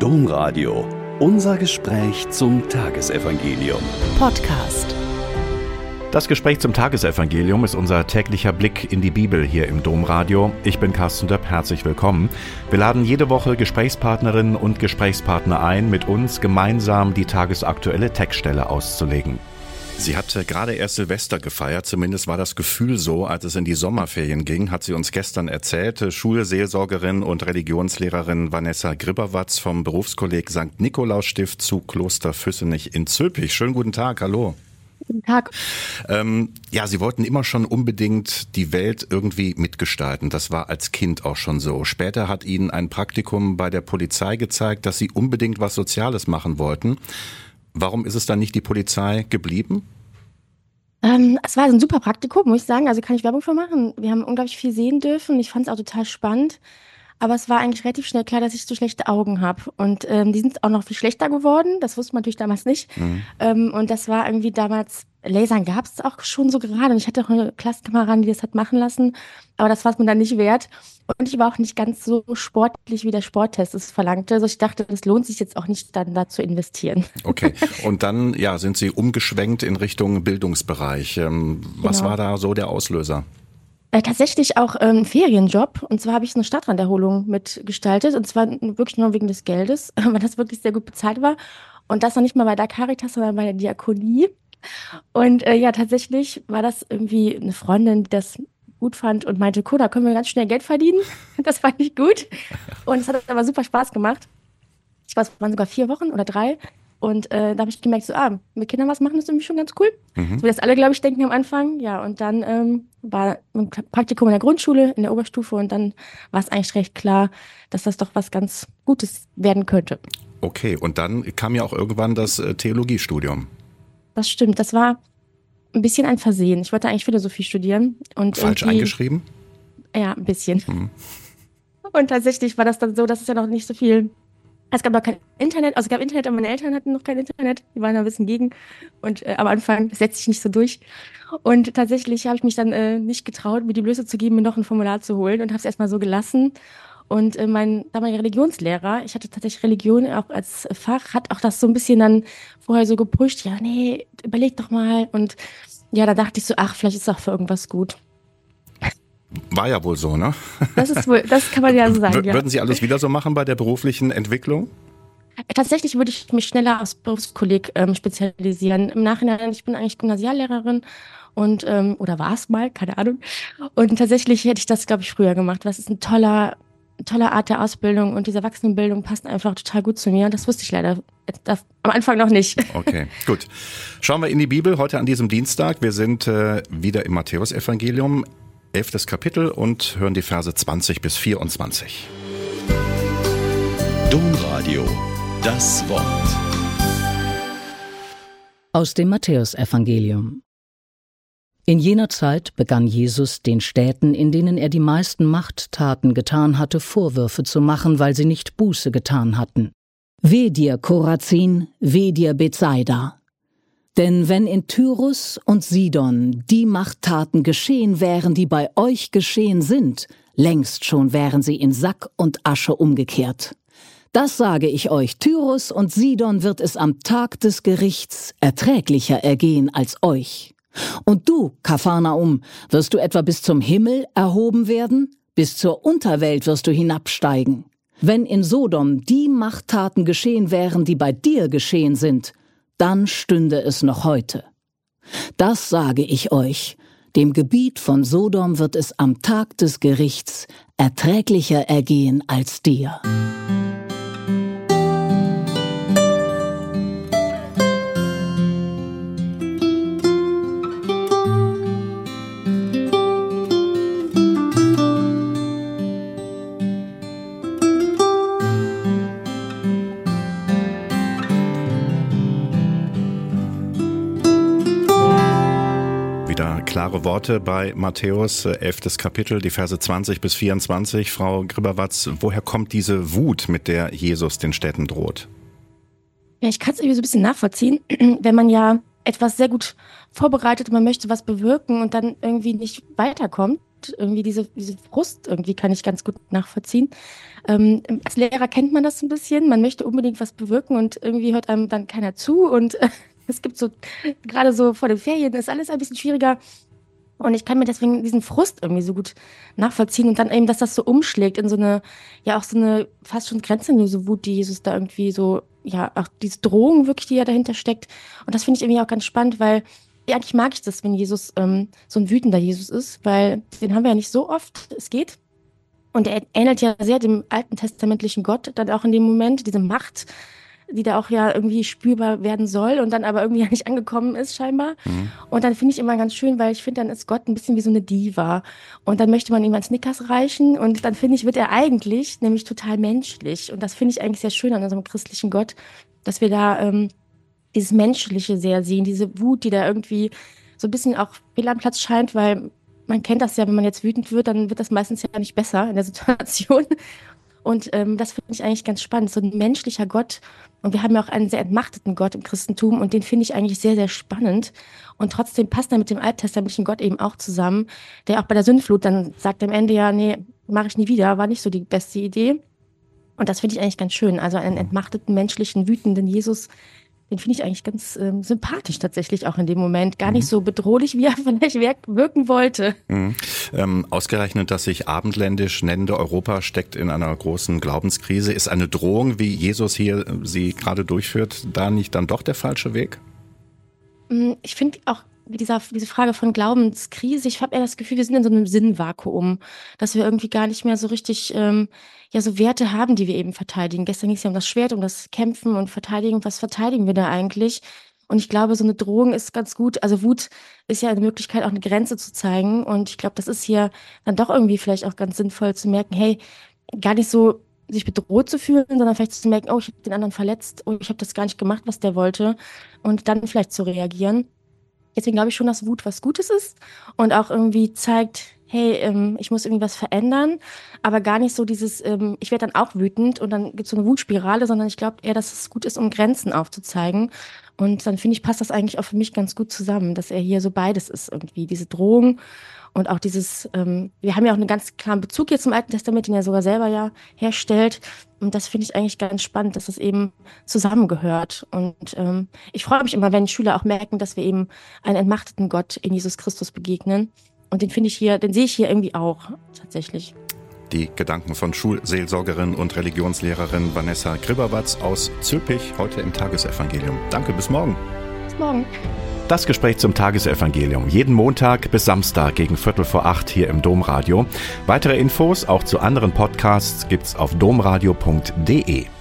Domradio. Unser Gespräch zum Tagesevangelium. Podcast. Das Gespräch zum Tagesevangelium ist unser täglicher Blick in die Bibel hier im Domradio. Ich bin Carsten Döpp, herzlich willkommen. Wir laden jede Woche Gesprächspartnerinnen und Gesprächspartner ein, mit uns gemeinsam die tagesaktuelle Textstelle auszulegen. Sie hat gerade erst Silvester gefeiert, zumindest war das Gefühl so, als es in die Sommerferien ging, hat sie uns gestern erzählt. Schulseelsorgerin und Religionslehrerin Vanessa Gribberwatz vom Berufskolleg St. Nikolaus-Stift zu Kloster Füssenich in Zülpich. Schönen guten Tag, hallo. Guten Tag. Sie wollten immer schon unbedingt die Welt irgendwie mitgestalten. Das war als Kind auch schon so. Später hat Ihnen ein Praktikum bei der Polizei gezeigt, dass Sie unbedingt was Soziales machen wollten. Warum ist es dann nicht die Polizei geblieben? Es war ein super Praktikum, muss ich sagen. Also kann ich Werbung für machen. Wir haben unglaublich viel sehen dürfen. Ich fand es auch total spannend. Aber es war eigentlich relativ schnell klar, dass ich so schlechte Augen habe. Und die sind auch noch viel schlechter geworden. Das wusste man natürlich damals nicht. Und das war irgendwie damals, Lasern gab es auch schon so gerade. Und ich hatte auch eine Klassenkameradin, die das hat machen lassen. Aber das war es mir dann nicht wert. Und ich war auch nicht ganz so sportlich, wie der Sporttest es verlangte. Also ich dachte, das lohnt sich jetzt auch nicht, dann da zu investieren. Okay. Und dann sind Sie umgeschwenkt in Richtung Bildungsbereich. Was war da so der Auslöser? Tatsächlich auch ein Ferienjob. Und zwar habe ich eine Stadtranderholung mitgestaltet. Und zwar wirklich nur wegen des Geldes, weil das wirklich sehr gut bezahlt war. Und das noch nicht mal bei der Caritas, sondern bei der Diakonie. Und tatsächlich war das irgendwie eine Freundin, die das gut fand und meinte, cool, da können wir ganz schnell Geld verdienen. Das fand ich gut. Und es hat aber super Spaß gemacht. Ich weiß, es waren sogar 4 Wochen oder 3. Und da habe ich gemerkt, mit Kindern was machen ist irgendwie schon ganz cool. So wie das alle, glaube ich, denken am Anfang. Ja, und dann war ein Praktikum in der Grundschule, in der Oberstufe. Und dann war es eigentlich recht klar, dass das doch was ganz Gutes werden könnte. Okay, und dann kam ja auch irgendwann das Theologiestudium. Das stimmt, das war ein bisschen ein Versehen. Ich wollte eigentlich Philosophie studieren. Und falsch eingeschrieben? Ja, ein bisschen. Und tatsächlich war das dann so, dass es ja noch nicht so viel... Es gab noch kein Internet, also es gab Internet, aber meine Eltern hatten noch kein Internet. Die waren da ein bisschen gegen. Und am Anfang setze ich nicht so durch. Und tatsächlich habe ich mich dann nicht getraut, mir die Blöße zu geben, mir noch ein Formular zu holen und habe es erstmal so gelassen. Und mein damaliger Religionslehrer, ich hatte tatsächlich Religion auch als Fach, hat auch das so ein bisschen dann vorher so gepusht. Ja, nee, überleg doch mal. Und ja, da dachte ich so, vielleicht ist es auch für irgendwas gut. War ja wohl so, ne? Das kann man ja so sagen, ja. Würden Sie alles wieder so machen bei der beruflichen Entwicklung? Tatsächlich würde ich mich schneller aufs Berufskolleg spezialisieren. Im Nachhinein, ich bin eigentlich Gymnasiallehrerin und oder war es mal, keine Ahnung. Und tatsächlich hätte ich das, glaube ich, früher gemacht. Das ist eine tolle Art der Ausbildung und diese Erwachsenenbildung passt einfach total gut zu mir. Das wusste ich leider am Anfang noch nicht. Okay, gut. Schauen wir in die Bibel heute an diesem Dienstag. Wir sind wieder im Matthäusevangelium. 11. Kapitel und hören die Verse 20 bis 24. Domradio, das Wort. Aus dem Matthäusevangelium. In jener Zeit begann Jesus, den Städten, in denen er die meisten Machttaten getan hatte, Vorwürfe zu machen, weil sie nicht Buße getan hatten. Weh dir, Korazin, weh dir, Bethsaida! Denn wenn in Tyrus und Sidon die Machttaten geschehen wären, die bei euch geschehen sind, längst schon wären sie in Sack und Asche umgekehrt. Das sage ich euch, Tyrus und Sidon wird es am Tag des Gerichts erträglicher ergehen als euch. Und du, Kapharnaum, wirst du etwa bis zum Himmel erhoben werden? Bis zur Unterwelt wirst du hinabsteigen. Wenn in Sodom die Machttaten geschehen wären, die bei dir geschehen sind, dann stünde es noch heute. Das sage ich euch, dem Gebiet von Sodom wird es am Tag des Gerichts erträglicher ergehen als dir. Klare Worte bei Matthäus, 11. Kapitel, die Verse 20 bis 24. Frau Gribberwatz, woher kommt diese Wut, mit der Jesus den Städten droht? Ja, ich kann es irgendwie so ein bisschen nachvollziehen, wenn man ja etwas sehr gut vorbereitet und man möchte was bewirken und dann irgendwie nicht weiterkommt. Wut, irgendwie diese Frust irgendwie kann ich ganz gut nachvollziehen. Als Lehrer kennt man das ein bisschen. Man möchte unbedingt was bewirken und irgendwie hört einem dann keiner zu. Und es gibt so, gerade so vor den Ferien, ist alles ein bisschen schwieriger. Und ich kann mir deswegen diesen Frust irgendwie so gut nachvollziehen und dann eben, dass das so umschlägt in so eine, ja auch so eine fast schon grenzenlose Wut, die Jesus da irgendwie so, ja, auch diese Drohung wirklich, die ja dahinter steckt. Und das finde ich irgendwie auch ganz spannend, weil ja, eigentlich mag ich das, wenn Jesus so ein wütender Jesus ist, weil den haben wir ja nicht so oft, es geht. Und er ähnelt ja sehr dem alten testamentlichen Gott, dann auch in dem Moment, diese Macht, die da auch ja irgendwie spürbar werden soll und dann aber irgendwie ja nicht angekommen ist scheinbar. Mhm. Und dann finde ich immer ganz schön, weil ich finde, dann ist Gott ein bisschen wie so eine Diva. Und dann möchte man ihm einen Snickers reichen und dann finde ich, wird er eigentlich nämlich total menschlich. Und das finde ich eigentlich sehr schön an unserem christlichen Gott, dass wir da dieses Menschliche sehr sehen, diese Wut, die da irgendwie so ein bisschen auch fehl am Platz scheint, weil man kennt das ja, wenn man jetzt wütend wird, dann wird das meistens ja nicht besser in der Situation. Und das finde ich eigentlich ganz spannend, so ein menschlicher Gott. Und wir haben ja auch einen sehr entmachteten Gott im Christentum und den finde ich eigentlich sehr, sehr spannend. Und trotzdem passt er mit dem alttestamentlichen Gott eben auch zusammen, der auch bei der Sündflut dann sagt am Ende ja, nee, mache ich nie wieder, war nicht so die beste Idee. Und das finde ich eigentlich ganz schön. Also einen entmachteten, menschlichen, wütenden Jesus, den finde ich eigentlich ganz sympathisch tatsächlich auch in dem Moment. Gar nicht so bedrohlich, wie er vielleicht wirken wollte. Ausgerechnet, dass sich abendländisch nennende Europa steckt in einer großen Glaubenskrise. Ist eine Drohung, wie Jesus hier sie gerade durchführt, da nicht dann doch der falsche Weg? Ich finde auch diese Frage von Glaubenskrise, ich habe eher das Gefühl, wir sind in so einem Sinnvakuum, dass wir irgendwie gar nicht mehr so richtig so Werte haben, die wir eben verteidigen. Gestern ging es ja um das Schwert, um das Kämpfen und Verteidigen. Was verteidigen wir da eigentlich? Und ich glaube, so eine Drohung ist ganz gut. Also Wut ist ja eine Möglichkeit, auch eine Grenze zu zeigen. Und ich glaube, das ist hier dann doch irgendwie vielleicht auch ganz sinnvoll zu merken, hey, gar nicht so sich bedroht zu fühlen, sondern vielleicht zu merken, oh, ich habe den anderen verletzt, oh, ich habe das gar nicht gemacht, was der wollte. Und dann vielleicht zu reagieren. Deswegen glaube ich schon, dass Wut was Gutes ist und auch irgendwie zeigt, hey, ich muss irgendwie was verändern, aber gar nicht so dieses, ich werde dann auch wütend und dann gibt es so eine Wutspirale, sondern ich glaube eher, dass es gut ist, um Grenzen aufzuzeigen. Und dann finde ich, passt das eigentlich auch für mich ganz gut zusammen, dass er hier so beides ist irgendwie, diese Drohung und auch dieses, wir haben ja auch einen ganz klaren Bezug hier zum Alten Testament, den er sogar selber ja herstellt. Und das finde ich eigentlich ganz spannend, dass es eben zusammengehört. Und ich freue mich immer, wenn Schüler auch merken, dass wir eben einen entmachteten Gott in Jesus Christus begegnen. Und den sehe ich hier irgendwie auch tatsächlich. Die Gedanken von Schulseelsorgerin und Religionslehrerin Vanessa Gribberwatz aus Zülpich, heute im Tagesevangelium. Danke, bis morgen. Bis morgen. Das Gespräch zum Tagesevangelium. Jeden Montag bis Samstag gegen 7:45 hier im Domradio. Weitere Infos auch zu anderen Podcasts gibt's auf domradio.de.